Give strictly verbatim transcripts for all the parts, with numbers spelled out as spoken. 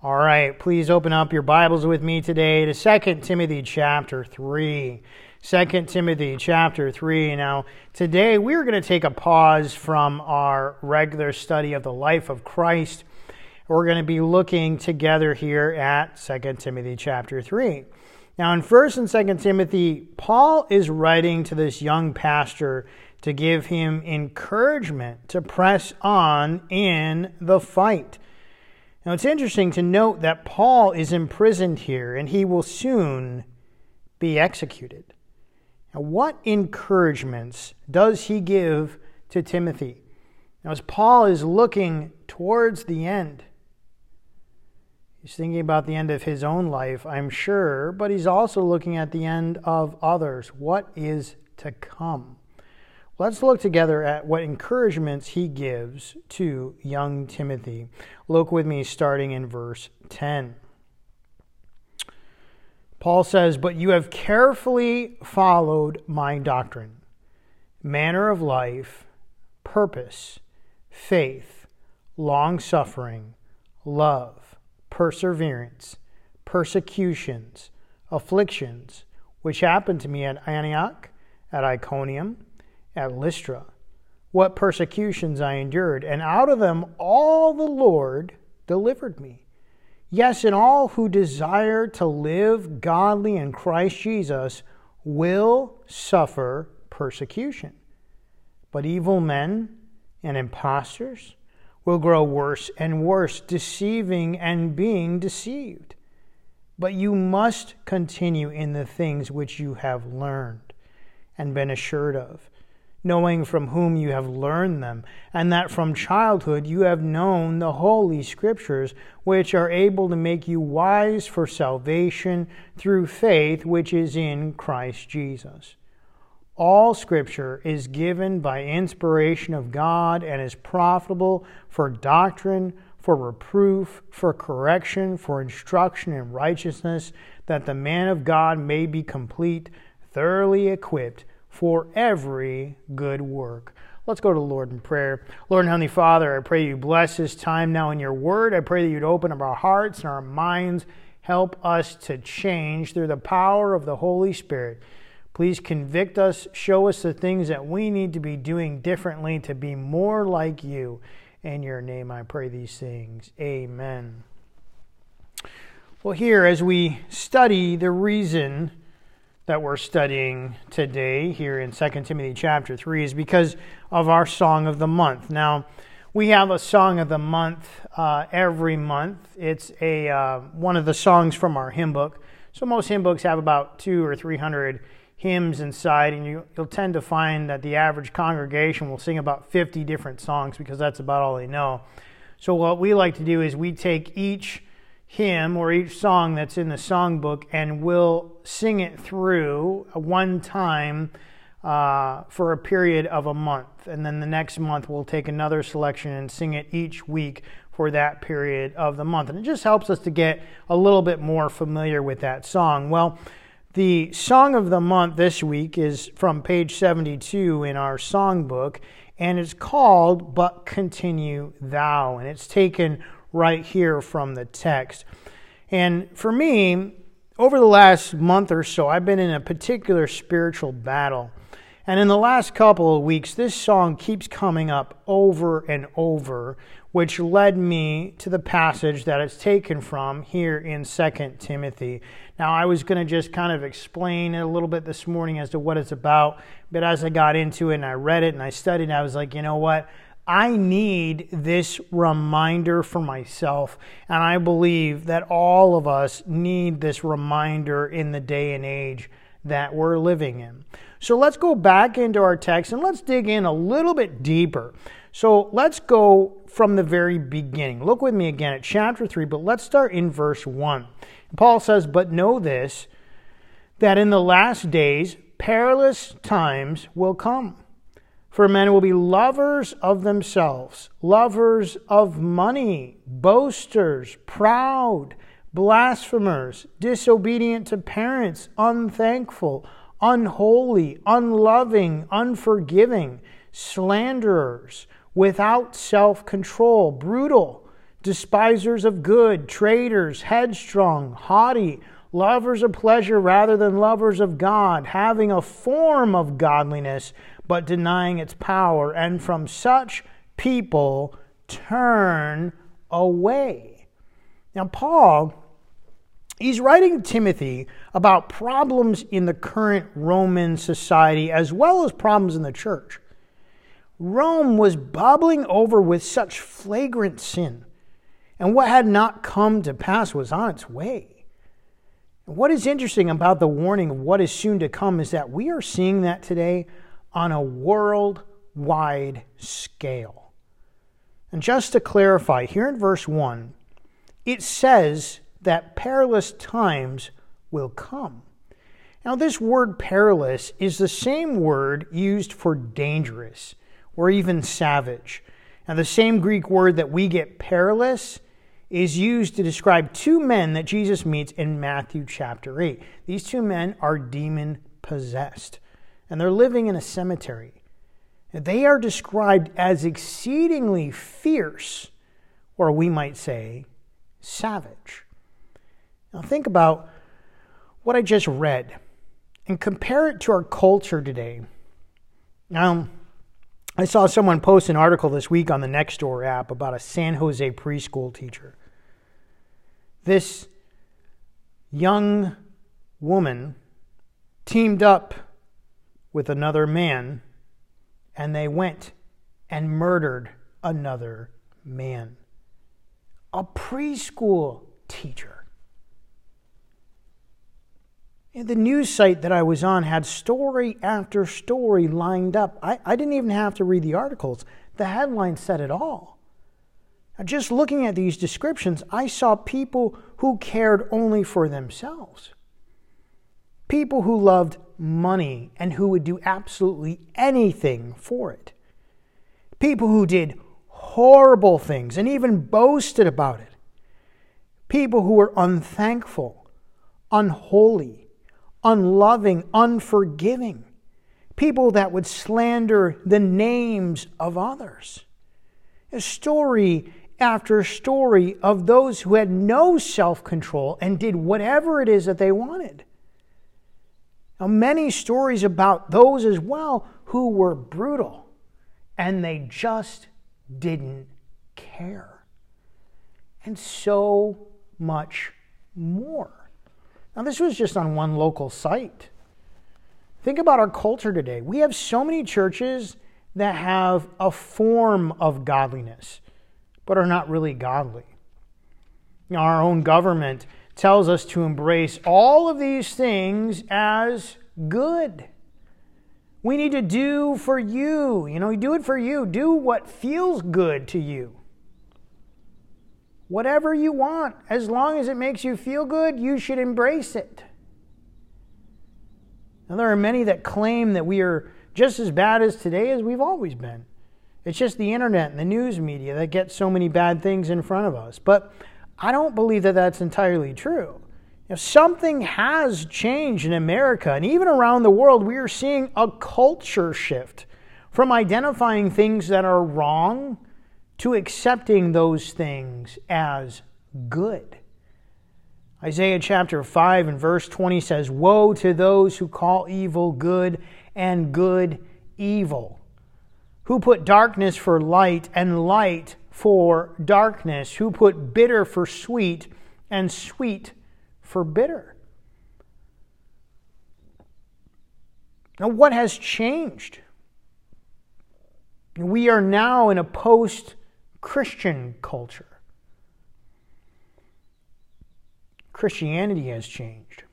All right, please open up your Bibles with me today to Second Timothy chapter three. Second Timothy chapter three. Now, today we're going to take a pause from our regular study of the life of Christ. We're going to be looking together here at Second Timothy chapter three. Now, in First and Second Timothy, Paul is writing to this young pastor to give him encouragement to press on in the fight. Now, it's interesting to note that Paul is imprisoned here, and he will soon be executed. Now, what encouragements does he give to Timothy? Now, as Paul is looking towards the end, he's thinking about the end of his own life, I'm sure, but he's also looking at the end of others. What is to come? Let's look together at what encouragements he gives to young Timothy. Look with me starting in verse ten. Paul says, "But you have carefully followed my doctrine, manner of life, purpose, faith, long-suffering, love, perseverance, persecutions, afflictions, which happened to me at Antioch, at Iconium, at Lystra, what persecutions I endured, and out of them all the Lord delivered me. Yes, and all who desire to live godly in Christ Jesus will suffer persecution. But evil men and impostors will grow worse and worse, deceiving and being deceived. But you must continue in the things which you have learned and been assured of, knowing from whom you have learned them, and that from childhood you have known the Holy Scriptures, which are able to make you wise for salvation through faith which is in Christ Jesus. All Scripture is given by inspiration of God and is profitable for doctrine, for reproof, for correction, for instruction in righteousness, that the man of God may be complete, thoroughly equipped for every good work." Let's go to the Lord in prayer. Lord and Heavenly Father, I pray you bless this time now in your word. I pray that you'd open up our hearts and our minds. Help us to change through the power of the Holy Spirit. Please convict us. Show us the things that we need to be doing differently to be more like you. In your name I pray these things. Amen. Well, here as we study the reason that we're studying today here in Second Timothy chapter three is because of our Song of the Month. Now, we have a Song of the Month uh, every month. It's a uh, one of the songs from our hymn book. So most hymn books have about two or three hundred hymns inside, and you, you'll tend to find that the average congregation will sing about fifty different songs because that's about all they know. So what we like to do is we take each hymn or each song that's in the songbook and we'll sing it through one time uh, for a period of a month. And then the next month we'll take another selection and sing it each week for that period of the month. And it just helps us to get a little bit more familiar with that song. Well, the Song of the Month this week is from page seventy-two in our songbook, and it's called "But Continue Thou," and it's taken right here from the text. And for me, over the last month or so, I've been in a particular spiritual battle. And in the last couple of weeks, this song keeps coming up over and over, which led me to the passage that it's taken from here in Second Timothy. Now, I was going to just kind of explain it a little bit this morning as to what it's about, but as I got into it and I read it and I studied it, I was like, you know what? I need this reminder for myself, and I believe that all of us need this reminder in the day and age that we're living in. So let's go back into our text and let's dig in a little bit deeper. So let's go from the very beginning. Look with me again at chapter three, but let's start in verse one. Paul says, "But know this, that in the last days perilous times will come. For men will be lovers of themselves, lovers of money, boasters, proud, blasphemers, disobedient to parents, unthankful, unholy, unloving, unforgiving, slanderers, without self-control, brutal, despisers of good, traitors, headstrong, haughty, lovers of pleasure rather than lovers of God, having a form of godliness, but denying its power. And from such people turn away. Now, Paul, he's writing to Timothy about problems in the current Roman society as well as problems in the church. Rome was bubbling over with such flagrant sin, and what had not come to pass was on its way. What is interesting about the warning of what is soon to come is that we are seeing that today on a worldwide scale. And just to clarify, here in verse one, it says that perilous times will come. Now, this word perilous is the same word used for dangerous or even savage. Now, the same Greek word that we get perilous is used to describe two men that Jesus meets in Matthew chapter eight. These two men are demon-possessed, and they're living in a cemetery. They are described as exceedingly fierce, or we might say, savage. Now think about what I just read and compare it to our culture today. Now, I saw someone post an article this week on the Nextdoor app about a San Jose preschool teacher. This young woman teamed up with another man, and they went and murdered another man. A preschool teacher. And the news site that I was on had story after story lined up. I, I didn't even have to read the articles. The headline said it all. Now, just looking at these descriptions, I saw people who cared only for themselves. People who loved money and who would do absolutely anything for it. People who did horrible things and even boasted about it. People who were unthankful, unholy, unloving, unforgiving. People that would slander the names of others. A story after story of those who had no self-control and did whatever it is that they wanted. Now, many stories about those as well who were brutal and they just didn't care. And so much more. Now, this was just on one local site. Think about our culture today. We have so many churches that have a form of godliness, but are not really godly. Now, our own government tells us to embrace all of these things as good. We need to do for you. You know, you do it for you. Do what feels good to you. Whatever you want, as long as it makes you feel good, you should embrace it. Now, there are many that claim that we are just as bad as today as we've always been. It's just the internet and the news media that get so many bad things in front of us. But I don't believe that that's entirely true. You know, something has changed in America, and even around the world, we are seeing a culture shift from identifying things that are wrong to accepting those things as good. Isaiah chapter five and verse twenty says, "Woe to those who call evil good and good evil, who put darkness for light and light for darkness, who put bitter for sweet and sweet for bitter." Now, what has changed? We are now in a post-Christian culture. Christianity has changed.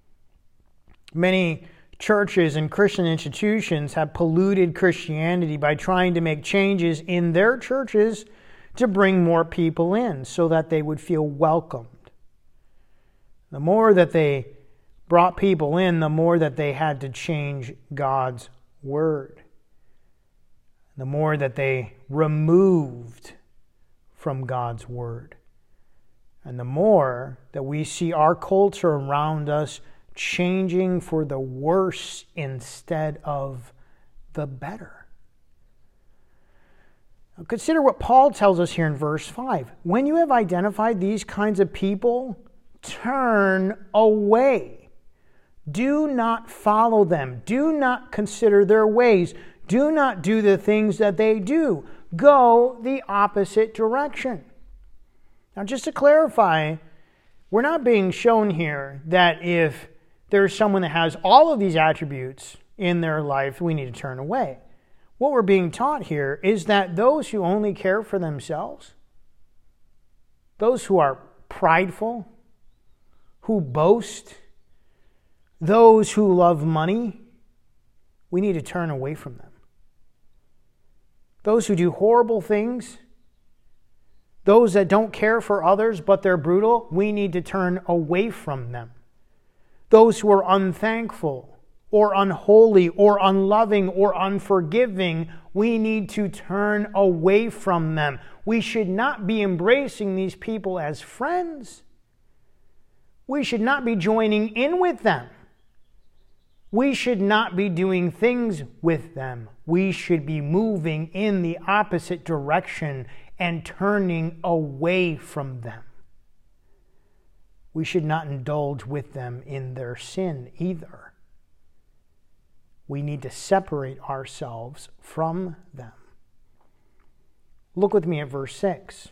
Many churches and Christian institutions have polluted Christianity by trying to make changes in their churches to bring more people in so that they would feel welcomed. The more that they brought people in, the more that they had to change God's word. The more that they removed from God's word. And the more that we see our culture around us changing for the worse instead of the better. Consider what Paul tells us here in verse five. When you have identified these kinds of people, turn away. Do not follow them. Do not consider their ways. Do not do the things that they do. Go the opposite direction. Now, just to clarify, we're not being shown here that if there's someone that has all of these attributes in their life, we need to turn away. What we're being taught here is that those who only care for themselves, those who are prideful, who boast, those who love money, we need to turn away from them. Those who do horrible things, those that don't care for others but they're brutal, we need to turn away from them. Those who are unthankful or unholy or unloving or unforgiving, we need to turn away from them. We should not be embracing these people as friends. We should not be joining in with them. We should not be doing things with them. We should be moving in the opposite direction and turning away from them. We should not indulge with them in their sin either. We need to separate ourselves from them. Look with me at verse six.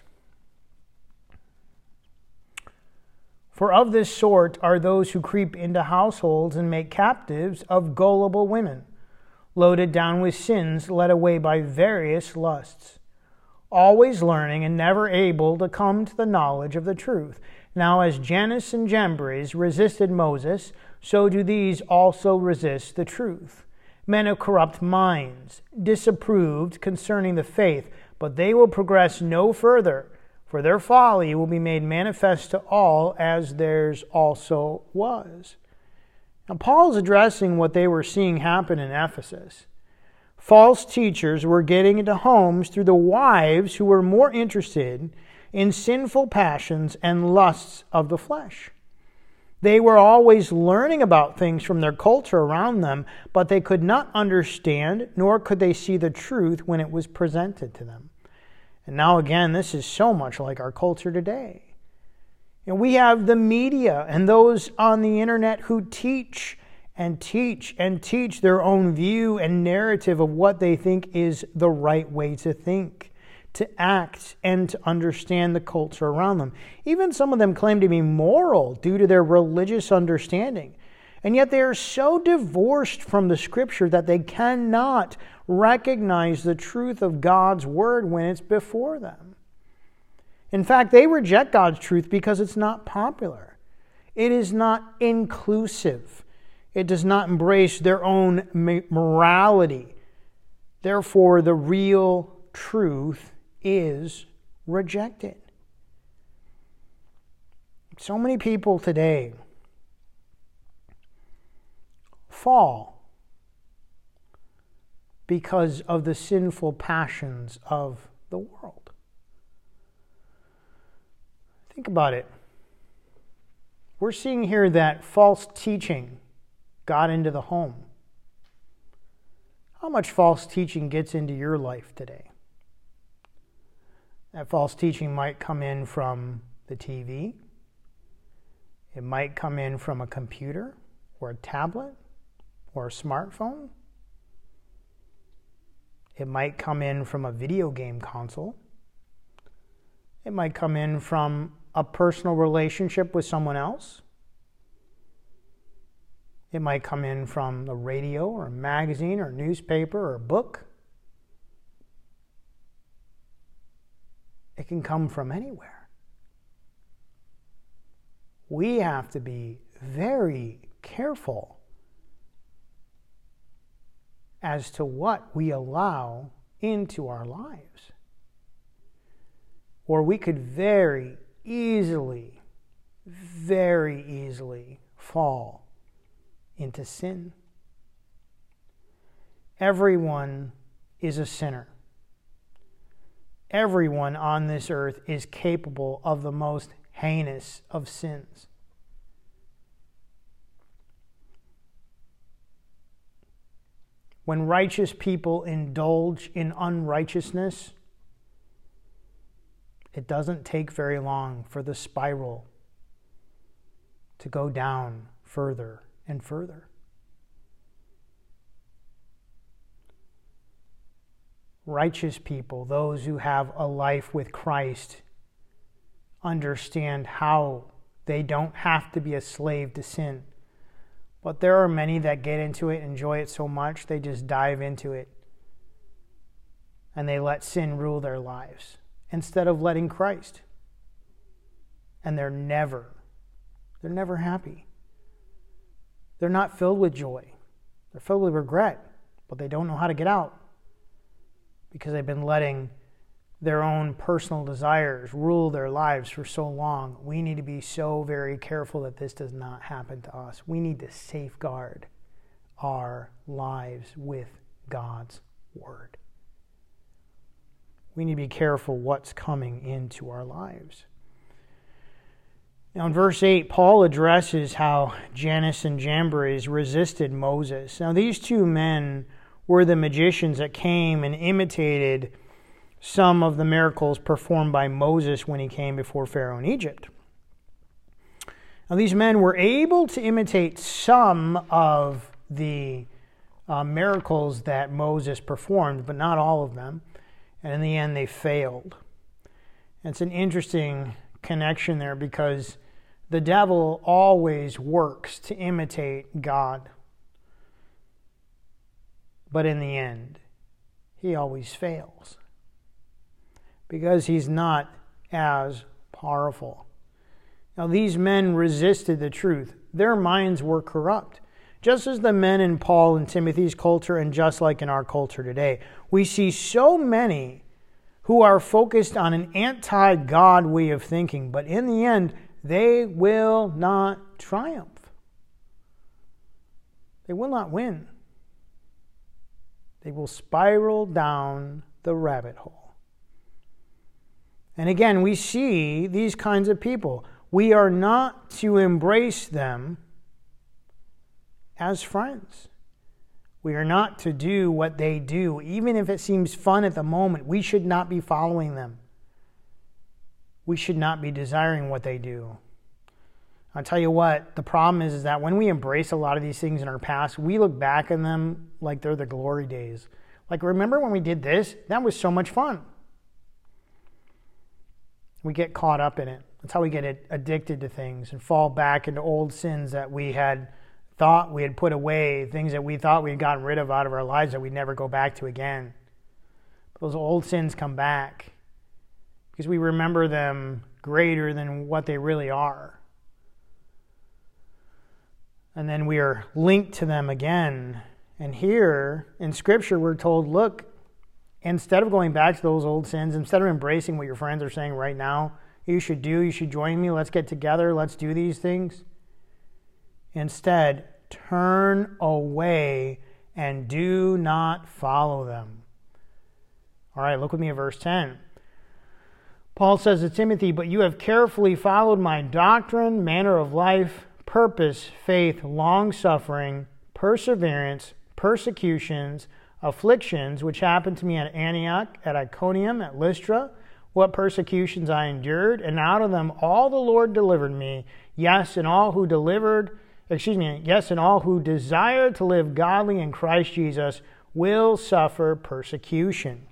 For of this sort are those who creep into households and make captives of gullible women, loaded down with sins, led away by various lusts, always learning and never able to come to the knowledge of the truth. Now as Jannes and Jambres resisted Moses, so do these also resist the truth. Men of corrupt minds, disapproved concerning the faith, but they will progress no further, for their folly will be made manifest to all, as theirs also was. Now, Paul's addressing what they were seeing happen in Ephesus. False teachers were getting into homes through the wives who were more interested in sinful passions and lusts of the flesh. They were always learning about things from their culture around them, but they could not understand, nor could they see the truth when it was presented to them. And now again, this is so much like our culture today. And we have the media and those on the internet who teach and teach and teach their own view and narrative of what they think is the right way to think, to act, and to understand the culture around them. Even some of them claim to be moral due to their religious understanding. And yet they are so divorced from the Scripture that they cannot recognize the truth of God's Word when it's before them. In fact, they reject God's truth because it's not popular. It is not inclusive. It does not embrace their own morality. Therefore, the real truth is rejected. So many people today fall because of the sinful passions of the world. Think about it. We're seeing here that false teaching got into the home. How much false teaching gets into your life today? That false teaching might come in from the T V. It might come in from a computer or a tablet or a smartphone. It might come in from a video game console. It might come in from a personal relationship with someone else. It might come in from the radio or a magazine or a newspaper or a book. It can come from anywhere. We have to be very careful as to what we allow into our lives. Or we could very easily, very easily fall into sin. Everyone is a sinner. Everyone on this earth is capable of the most heinous of sins. When righteous people indulge in unrighteousness, It doesn't take very long for the spiral to go down further and further. Righteous people, those who have a life with Christ, understand how they don't have to be a slave to sin. But there are many that get into it, enjoy it so much, they just dive into it. And they let sin rule their lives instead of letting Christ. And they're never, they're never happy. They're not filled with joy. They're filled with regret, but they don't know how to get out because they've been letting their own personal desires rule their lives for so long. We need to be so very careful that this does not happen to us. We need to safeguard our lives with God's Word. We need to be careful what's coming into our lives. Now in verse eight, Paul addresses how Jannes and Jambres resisted Moses. Now these two men were the magicians that came and imitated some of the miracles performed by Moses when he came before Pharaoh in Egypt. Now these men were able to imitate some of the uh, miracles that Moses performed, but not all of them. And in the end, they failed. And it's an interesting connection there because the devil always works to imitate God. But in the end, he always fails because he's not as powerful. Now, these men resisted the truth. Their minds were corrupt. Just as the men in Paul and Timothy's culture, and just like in our culture today, we see so many who are focused on an anti-God way of thinking, but in the end, they will not triumph. They will not win. They will spiral down the rabbit hole. And again, we see these kinds of people. We are not to embrace them as friends. We are not to do what they do. Even if it seems fun at the moment, we should not be following them. We should not be desiring what they do. I'll tell you what, the problem is, is that when we embrace a lot of these things in our past, we look back on them like they're the glory days. Like, remember when we did this? That was so much fun. We get caught up in it. That's how we get addicted to things and fall back into old sins that we had thought we had put away, things that we thought we had gotten rid of out of our lives that we'd never go back to again. But those old sins come back because we remember them greater than what they really are. And then we are linked to them again. And here in Scripture we're told, look, instead of going back to those old sins, instead of embracing what your friends are saying right now, you should do, you should join me, let's get together, let's do these things. Instead, turn away and do not follow them. All right, look with me at verse ten. Paul says to Timothy, but you have carefully followed my doctrine, manner of life, purpose, faith, long-suffering, perseverance, persecutions, afflictions, which happened to me at Antioch, at Iconium, at Lystra, what persecutions I endured, and out of them all the Lord delivered me. Yes, and all who delivered, excuse me, yes, and all who desire to live godly in Christ Jesus will suffer persecution.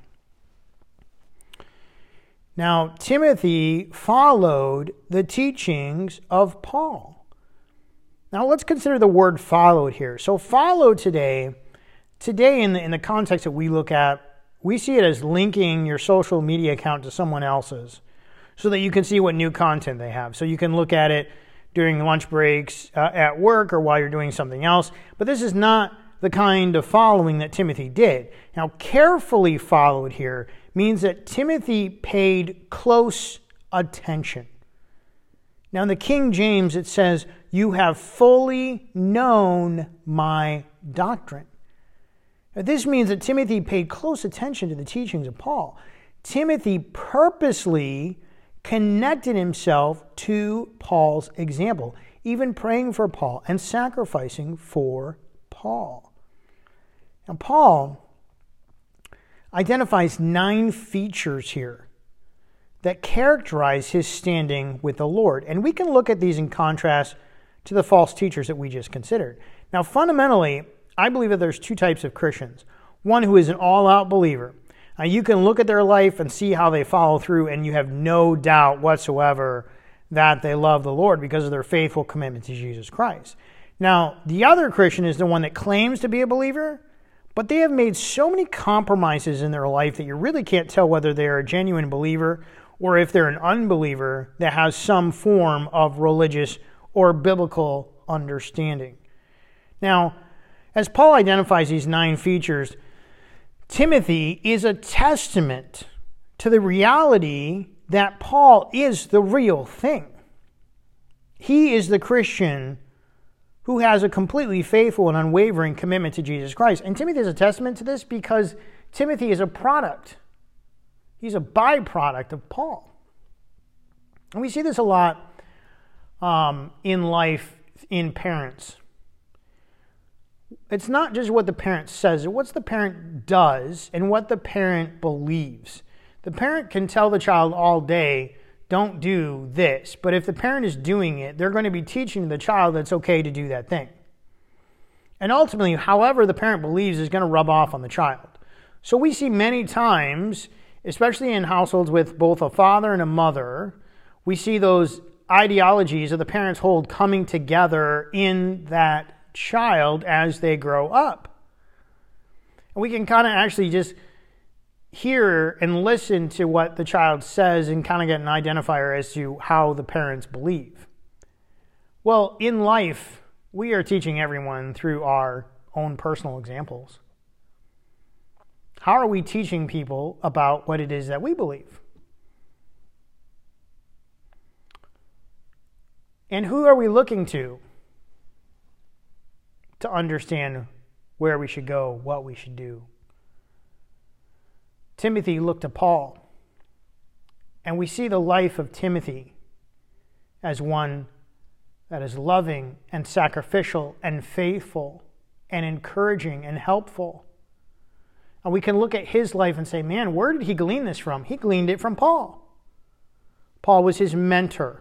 Now, Timothy followed the teachings of Paul. Now, let's consider the word followed here. So, follow today, today in the, in the context that we look at, we see it as linking your social media account to someone else's so that you can see what new content they have. So you can look at it during lunch breaks uh, at work or while you're doing something else. But this is not the kind of following that Timothy did. Now, carefully followed here means that Timothy paid close attention. Now, in the King James, it says, you have fully known my doctrine. Now, this means that Timothy paid close attention to the teachings of Paul. Timothy purposely connected himself to Paul's example, even praying for Paul and sacrificing for Paul. Now, Paul identifies nine features here that characterize his standing with the Lord. And we can look at these in contrast to the false teachers that we just considered. Now, fundamentally, I believe that there's two types of Christians. One who is an all-out believer. Now, you can look at their life and see how they follow through, and you have no doubt whatsoever that they love the Lord because of their faithful commitment to Jesus Christ. Now, the other Christian is the one that claims to be a believer, but they have made so many compromises in their life that you really can't tell whether they're a genuine believer or if they're an unbeliever that has some form of religious or biblical understanding. Now, as Paul identifies these nine features, Timothy is a testament to the reality that Paul is the real thing. He is the Christian who has a completely faithful and unwavering commitment to Jesus Christ. And Timothy is a testament to this because Timothy is a product. He's a byproduct of Paul. And we see this a lot um, in life in parents. It's not just what the parent says, it's what the parent does and what the parent believes. The parent can tell the child all day, don't do this. But if the parent is doing it, they're going to be teaching the child that it's okay to do that thing. And ultimately, however the parent believes is going to rub off on the child. So we see many times, especially in households with both a father and a mother, we see those ideologies of the parents hold coming together in that child as they grow up. And we can kind of actually just hear and listen to what the child says and kind of get an identifier as to how the parents believe. Well, in life, we are teaching everyone through our own personal examples. How are we teaching people about what it is that we believe? And who are we looking to to understand where we should go, what we should do? Timothy looked to Paul, and we see the life of Timothy as one that is loving and sacrificial and faithful and encouraging and helpful. And we can look at his life and say, man, where did he glean this from? He gleaned it from Paul. Paul was his mentor.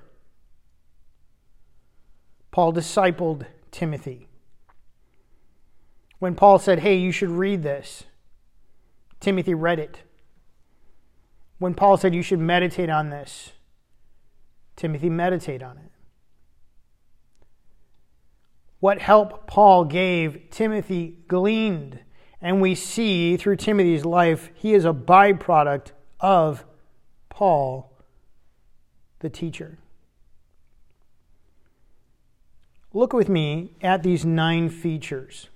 Paul discipled Timothy. When Paul said, hey, you should read this, Timothy read it. When Paul said you should meditate on this, Timothy meditated on it. What help Paul gave, Timothy gleaned. And we see through Timothy's life, he is a byproduct of Paul, the teacher. Look with me at these nine features.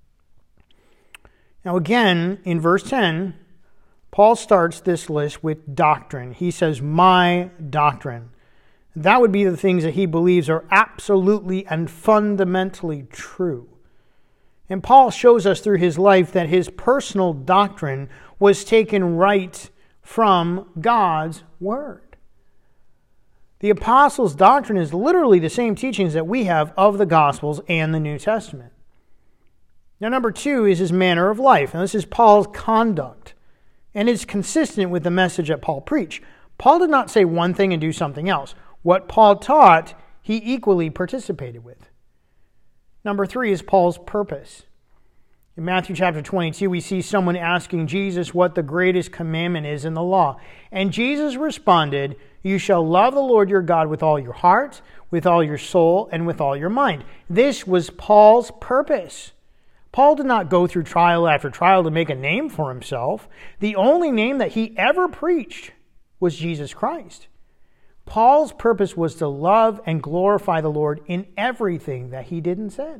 Now again, in verse ten, Paul starts this list with doctrine. He says, my doctrine. That would be the things that he believes are absolutely and fundamentally true. And Paul shows us through his life that his personal doctrine was taken right from God's Word. The apostles' doctrine is literally the same teachings that we have of the Gospels and the New Testament. Now, number two is his manner of life. And this is Paul's conduct. And it's consistent with the message that Paul preached. Paul did not say one thing and do something else. What Paul taught, he equally participated with. Number three is Paul's purpose. In Matthew chapter twenty-two, we see someone asking Jesus what the greatest commandment is in the law. And Jesus responded, you shall love the Lord your God with all your heart, with all your soul, and with all your mind. This was Paul's purpose. Paul did not go through trial after trial to make a name for himself. The only name that he ever preached was Jesus Christ. Paul's purpose was to love and glorify the Lord in everything that he did and said.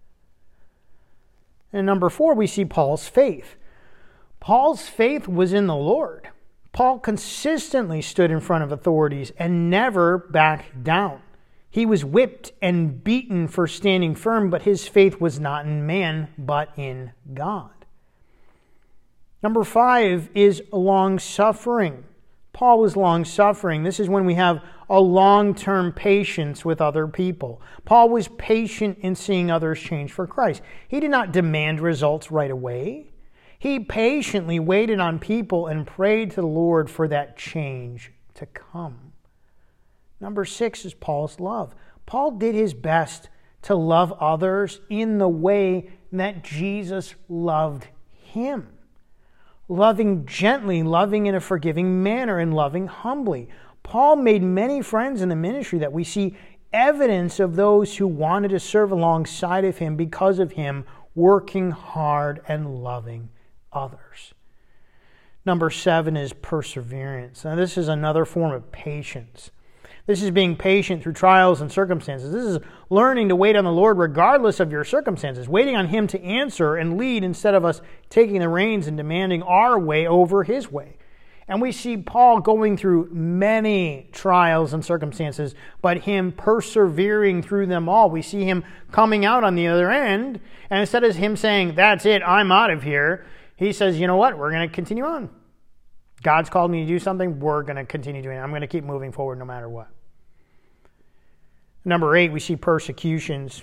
And number four, we see Paul's faith. Paul's faith was in the Lord. Paul consistently stood in front of authorities and never backed down. He was whipped and beaten for standing firm, but his faith was not in man, but in God. Number five is long-suffering. Paul was long-suffering. This is when we have a long-term patience with other people. Paul was patient in seeing others change for Christ. He did not demand results right away. He patiently waited on people and prayed to the Lord for that change to come. Number six is Paul's love. Paul did his best to love others in the way that Jesus loved him. Loving gently, loving in a forgiving manner, and loving humbly. Paul made many friends in the ministry that we see evidence of those who wanted to serve alongside of him because of him working hard and loving others. Number seven is perseverance. Now, this is another form of patience. This is being patient through trials and circumstances. This is learning to wait on the Lord regardless of your circumstances, waiting on Him to answer and lead instead of us taking the reins and demanding our way over His way. And we see Paul going through many trials and circumstances, but him persevering through them all. We see him coming out on the other end, and instead of him saying, "That's it, I'm out of here," he says, "You know what? We're going to continue on. God's called me to do something. We're going to continue doing it. I'm going to keep moving forward no matter what." Number eight, we see persecutions.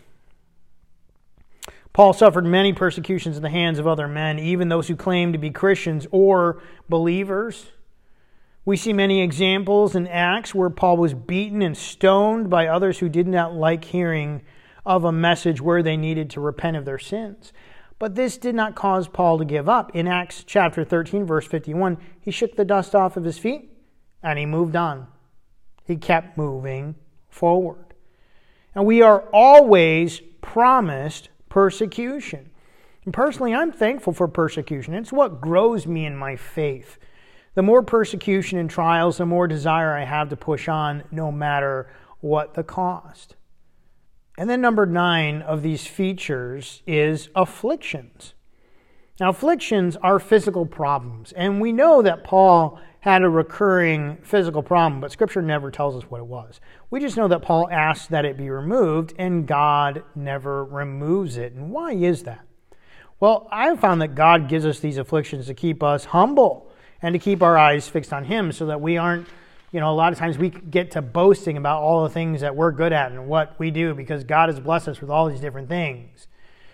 Paul suffered many persecutions in the hands of other men, even those who claimed to be Christians or believers. We see many examples in Acts where Paul was beaten and stoned by others who did not like hearing of a message where they needed to repent of their sins. But this did not cause Paul to give up. In Acts chapter thirteen, verse fifty-one, he shook the dust off of his feet and he moved on. He kept moving forward. And we are always promised persecution. And personally, I'm thankful for persecution. It's what grows me in my faith. The more persecution and trials, the more desire I have to push on, no matter what the cost. And then number nine of these features is afflictions. Now, afflictions are physical problems. And we know that Paul had a recurring physical problem, but Scripture never tells us what it was. We just know that Paul asked that it be removed, and God never removes it. And why is that? Well, I've found that God gives us these afflictions to keep us humble and to keep our eyes fixed on Him so that we aren't, you know, a lot of times we get to boasting about all the things that we're good at and what we do because God has blessed us with all these different things.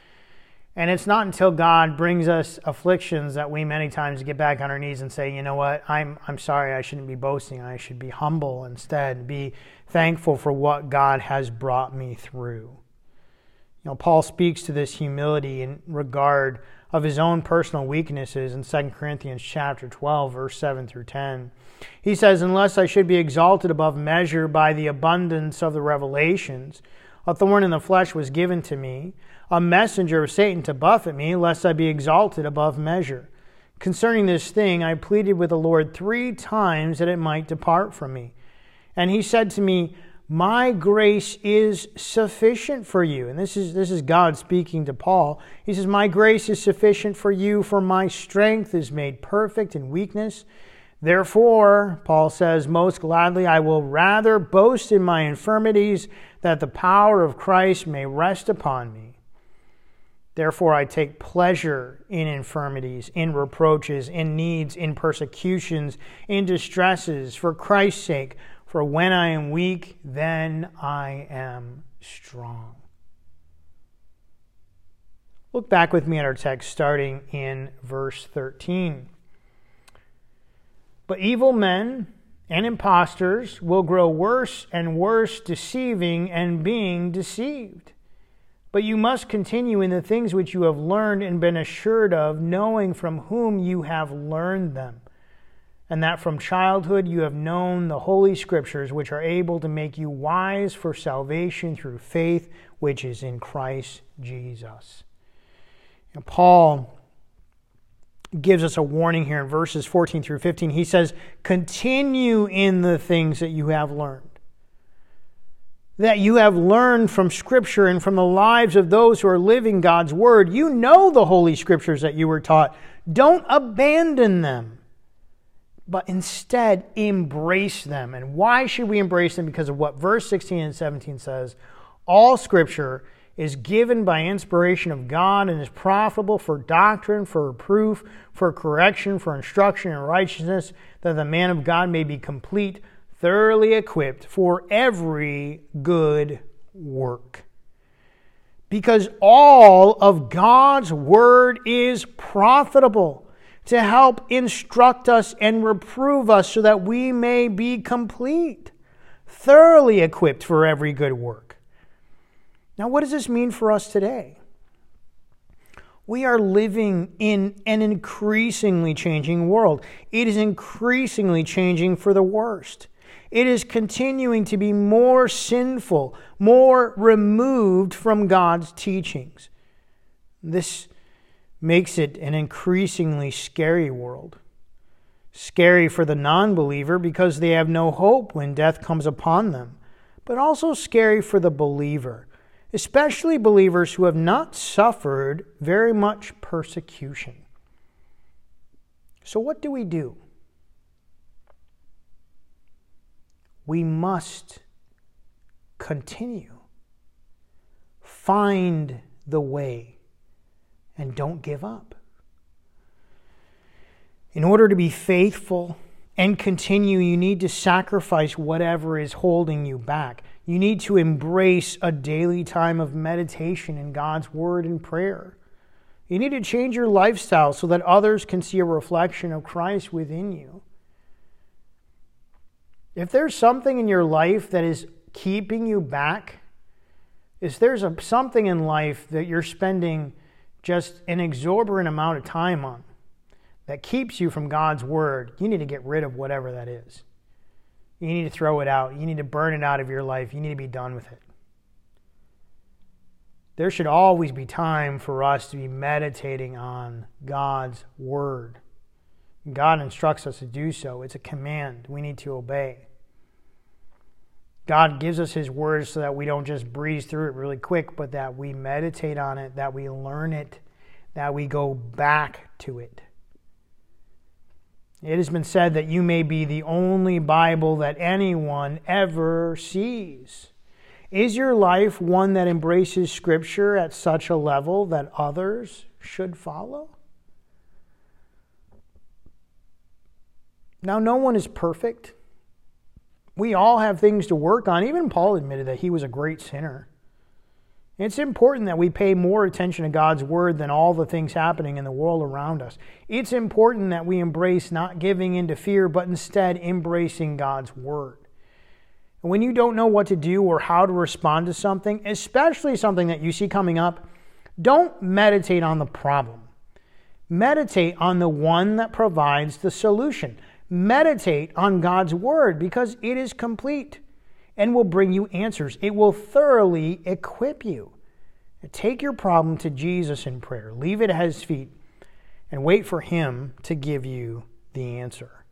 And it's not until God brings us afflictions that we many times get back on our knees and say, you know what, I'm I'm sorry, I shouldn't be boasting. I should be humble instead, be thankful for what God has brought me through. You know, Paul speaks to this humility in regard of his own personal weaknesses in Second Corinthians chapter twelve, verse seven through ten. He says, "Unless I should be exalted above measure by the abundance of the revelations, a thorn in the flesh was given to me, a messenger of Satan to buffet me, lest I be exalted above measure. Concerning this thing, I pleaded with the Lord three times that it might depart from me. And He said to me, my grace is sufficient for you." And this is, this is God speaking to Paul. He says, "My grace is sufficient for you, for my strength is made perfect in weakness. Therefore," Paul says, "most gladly I will rather boast in my infirmities, that the power of Christ may rest upon me. Therefore I take pleasure in infirmities, in reproaches, in needs, in persecutions, in distresses, for Christ's sake. For when I am weak, then I am strong." Look back with me at our text starting in verse thirteen. "But evil men and impostors will grow worse and worse, deceiving and being deceived. But you must continue in the things which you have learned and been assured of, knowing from whom you have learned them, and that from childhood you have known the Holy Scriptures, which are able to make you wise for salvation through faith, which is in Christ Jesus." And Paul gives us a warning here in verses fourteen through fifteen. He says, continue in the things that you have learned. That you have learned from Scripture and from the lives of those who are living God's Word. You know the Holy Scriptures that you were taught. Don't abandon them, but instead embrace them. And why should we embrace them? Because of what verse sixteen and seventeen says. All Scripture is given by inspiration of God and is profitable for doctrine, for reproof, for correction, for instruction in righteousness, that the man of God may be complete, thoroughly equipped for every good work. Because all of God's Word is profitable. to help instruct us and reprove us so that we may be complete, thoroughly equipped for every good work. Now, what does this mean for us today? We are living in an increasingly changing world. It is increasingly changing for the worst. It is continuing to be more sinful, more removed from God's teachings. This makes it an increasingly scary world. Scary for the non-believer because they have no hope when death comes upon them, but also scary for the believer, especially believers who have not suffered very much persecution. So what do we do? We must continue. Find the way and don't give up. In order to be faithful and continue, you need to sacrifice whatever is holding you back. You need to embrace a daily time of meditation in God's Word and prayer. You need to change your lifestyle so that others can see a reflection of Christ within you. If there's something in your life that is keeping you back, if there's a, something in life that you're spending just an exorbitant amount of time on that keeps you from God's Word, you need to get rid of whatever that is. You need to throw it out. You need to burn it out of your life. You need to be done with it. There should always be time for us to be meditating on God's Word. God instructs us to do so. It's a command we need to obey. God gives us His Word so that we don't just breeze through it really quick, but that we meditate on it, that we learn it, that we go back to it. It has been said that you may be the only Bible that anyone ever sees. Is your life one that embraces Scripture at such a level that others should follow? Now, no one is perfect. We all have things to work on. Even Paul admitted that he was a great sinner. It's important that we pay more attention to God's Word than all the things happening in the world around us. It's important that we embrace not giving in to fear, but instead embracing God's Word. And when you don't know what to do or how to respond to something, especially something that you see coming up, don't meditate on the problem. Meditate on the one that provides the solution. Meditate on God's Word because it is complete and will bring you answers. It will thoroughly equip you. Take your problem to Jesus in prayer. Leave it at His feet and wait for Him to give you the answer.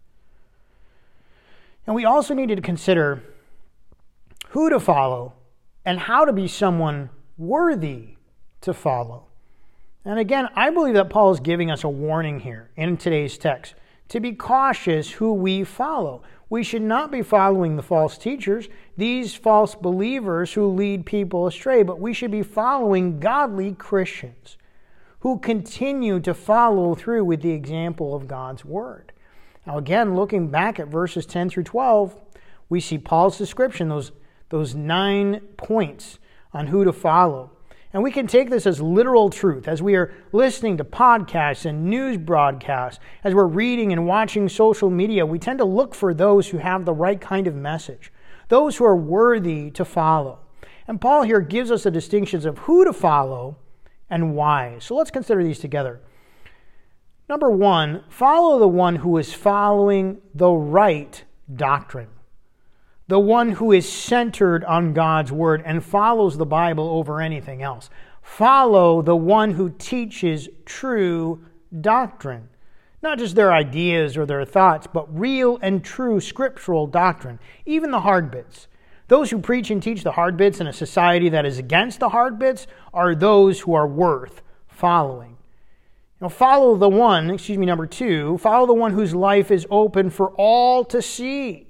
And we also need to consider who to follow and how to be someone worthy to follow. And again, I believe that Paul is giving us a warning here in today's text to be cautious who we follow. We should not be following the false teachers, these false believers who lead people astray, but we should be following godly Christians who continue to follow through with the example of God's Word. Now again, looking back at verses ten through twelve, we see Paul's description, those, those nine points on who to follow. And we can take this as literal truth as we are listening to podcasts and news broadcasts, as we're reading and watching social media. We tend to look for those who have the right kind of message, those who are worthy to follow. And Paul here gives us the distinctions of who to follow and why. So let's consider these together. Number one, follow the one who is following the right doctrine. The one who is centered on God's Word and follows the Bible over anything else. Follow the one who teaches true doctrine. Not just their ideas or their thoughts, but real and true scriptural doctrine. Even the hard bits. Those who preach and teach the hard bits in a society that is against the hard bits are those who are worth following. You know, follow the one, excuse me, number two, follow the one whose life is open for all to see.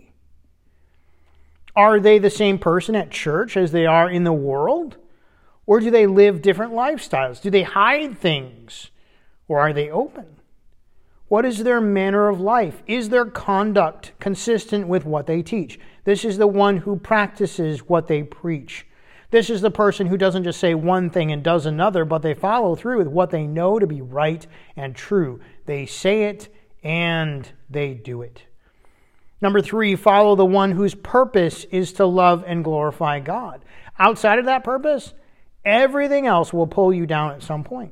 Are they the same person at church as they are in the world? Or do they live different lifestyles? Do they hide things? Or are they open? What is their manner of life? Is their conduct consistent with what they teach? This is the one who practices what they preach. This is the person who doesn't just say one thing and does another, but they follow through with what they know to be right and true. They say it and they do it. Number three, follow the one whose purpose is to love and glorify God. Outside of that purpose, everything else will pull you down at some point.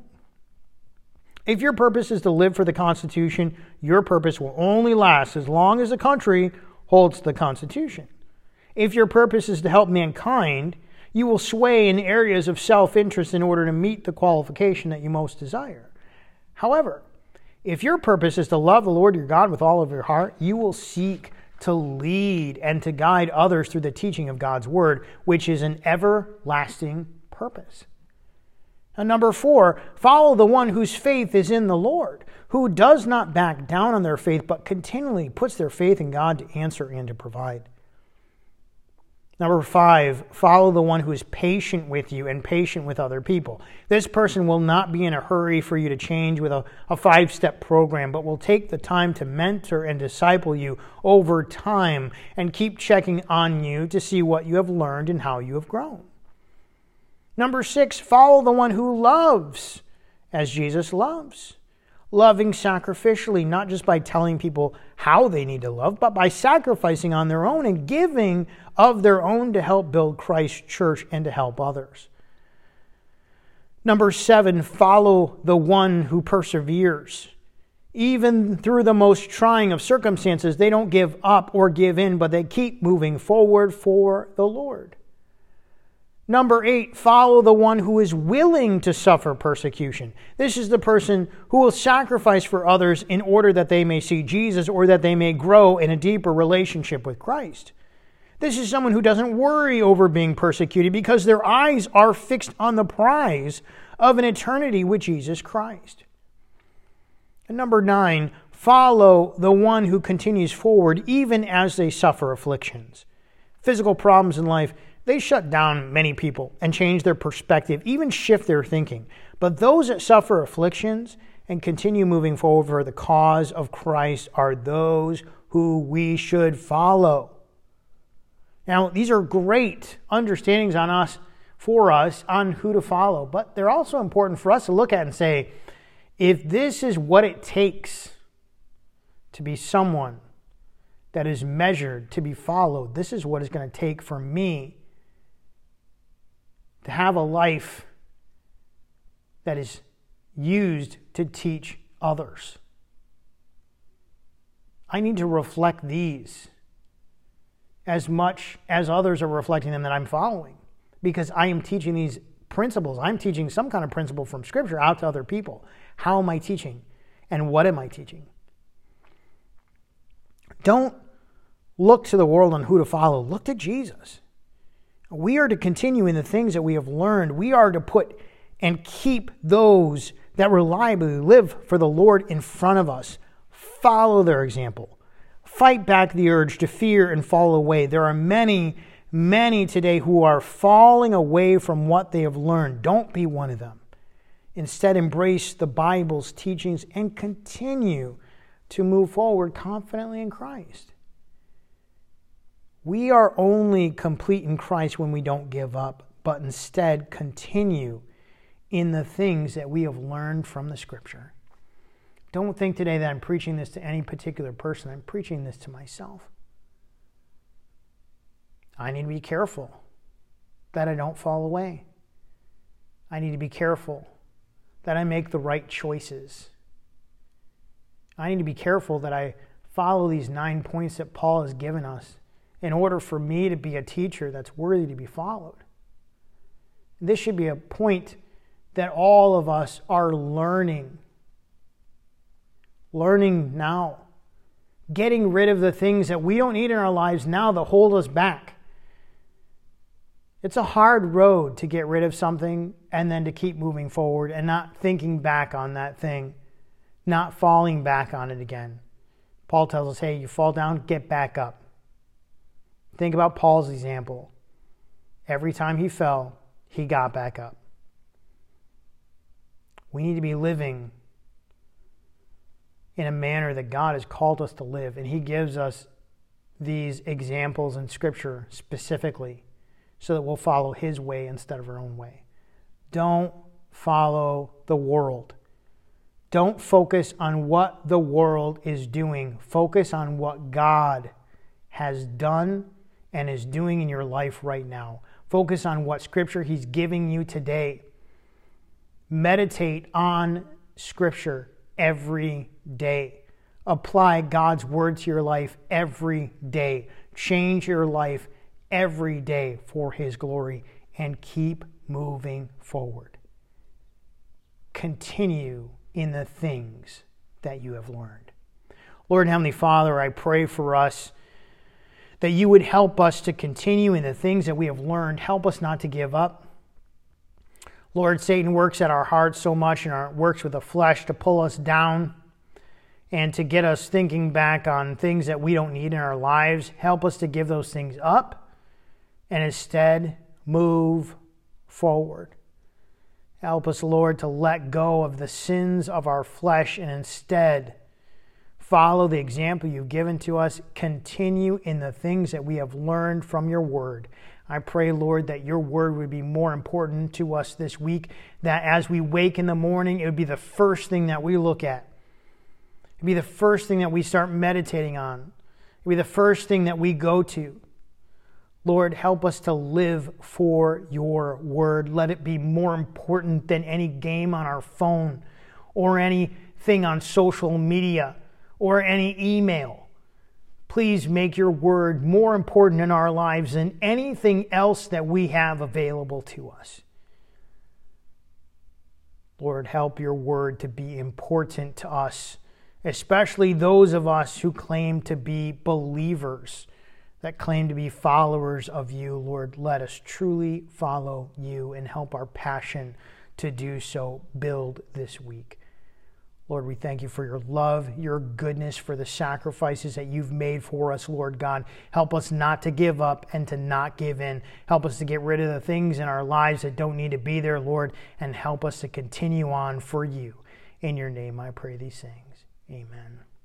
If your purpose is to live for the Constitution, your purpose will only last as long as the country holds the Constitution. If your purpose is to help mankind, you will sway in areas of self-interest in order to meet the qualification that you most desire. However, if your purpose is to love the Lord your God with all of your heart, you will seek to lead and to guide others through the teaching of God's Word, which is an everlasting purpose. And number four, follow the one whose faith is in the Lord, who does not back down on their faith, but continually puts their faith in God to answer and to provide. Number five, follow the one who is patient with you and patient with other people. This person will not be in a hurry for you to change with a, a five-step program, but will take the time to mentor and disciple you over time and keep checking on you to see what you have learned and how you have grown. Number six, follow the one who loves as Jesus loves. Loving sacrificially, not just by telling people how they need to love, but by sacrificing on their own and giving of their own to help build Christ's church and to help others. Number seven, follow the one who perseveres. Even through the most trying of circumstances, they don't give up or give in, but they keep moving forward for the Lord. Number eight, follow the one who is willing to suffer persecution. This is the person who will sacrifice for others in order that they may see Jesus or that they may grow in a deeper relationship with Christ. This is someone who doesn't worry over being persecuted because their eyes are fixed on the prize of an eternity with Jesus Christ. And number nine, follow the one who continues forward even as they suffer afflictions. Physical problems in life, they shut down many people and change their perspective, even shift their thinking. But those that suffer afflictions and continue moving forward for the cause of Christ are those who we should follow. Now, these are great understandings on us, for us, on who to follow. But they're also important for us to look at and say, if this is what it takes to be someone that is measured to be followed, this is what it's going to take for me to have a life that is used to teach others. I need to reflect these as much as others are reflecting them that I'm following, because I am teaching these principles. I'm teaching some kind of principle from Scripture out to other people. How am I teaching? And what am I teaching? Don't look to the world on who to follow. Look to Jesus. We are to continue in the things that we have learned. We are to put and keep those that reliably live for the Lord in front of us. Follow their example. Fight back the urge to fear and fall away. There are many, many today who are falling away from what they have learned. Don't be one of them. Instead, embrace the Bible's teachings and continue to move forward confidently in Christ. We are only complete in Christ when we don't give up, but instead continue in the things that we have learned from the Scripture. Don't think today that I'm preaching this to any particular person. I'm preaching this to myself. I need to be careful that I don't fall away. I need to be careful that I make the right choices. I need to be careful that I follow these nine points that Paul has given us in order for me to be a teacher that's worthy to be followed. This should be a point that all of us are learning. Learning now. Getting rid of the things that we don't need in our lives now that hold us back. It's a hard road to get rid of something and then to keep moving forward and not thinking back on that thing, not falling back on it again. Paul tells us, hey, you fall down, get back up. Think about Paul's example. Every time he fell, he got back up. We need to be living in a manner that God has called us to live, and he gives us these examples in Scripture specifically so that we'll follow his way instead of our own way. Don't follow the world. Don't focus on what the world is doing. Focus on what God has done and is doing in your life right now. Focus on what Scripture he's giving you today. Meditate on Scripture every day. Apply God's word to your life every day. Change your life every day for his glory, and keep moving forward. Continue in the things that you have learned. Lord and Heavenly Father, I pray for us that you would help us to continue in the things that we have learned. Help us not to give up. Lord, Satan works at our hearts so much and our, works with the flesh to pull us down and to get us thinking back on things that we don't need in our lives. Help us to give those things up and instead move forward. Help us, Lord, to let go of the sins of our flesh and instead follow the example you've given to us. Continue in the things that we have learned from your word. I pray, Lord, that your word would be more important to us this week, that as we wake in the morning, it would be the first thing that we look at. It would be the first thing that we start meditating on. It would be the first thing that we go to. Lord, help us to live for your word. Let it be more important than any game on our phone or anything on social media or any email. Please make your word more important in our lives than anything else that we have available to us. Lord, help your word to be important to us, especially those of us who claim to be believers, that claim to be followers of you. Lord, let us truly follow you and help our passion to do so build this week. Lord, we thank you for your love, your goodness, for the sacrifices that you've made for us, Lord God. Help us not to give up and to not give in. Help us to get rid of the things in our lives that don't need to be there, Lord, and help us to continue on for you. In your name I pray these things. Amen.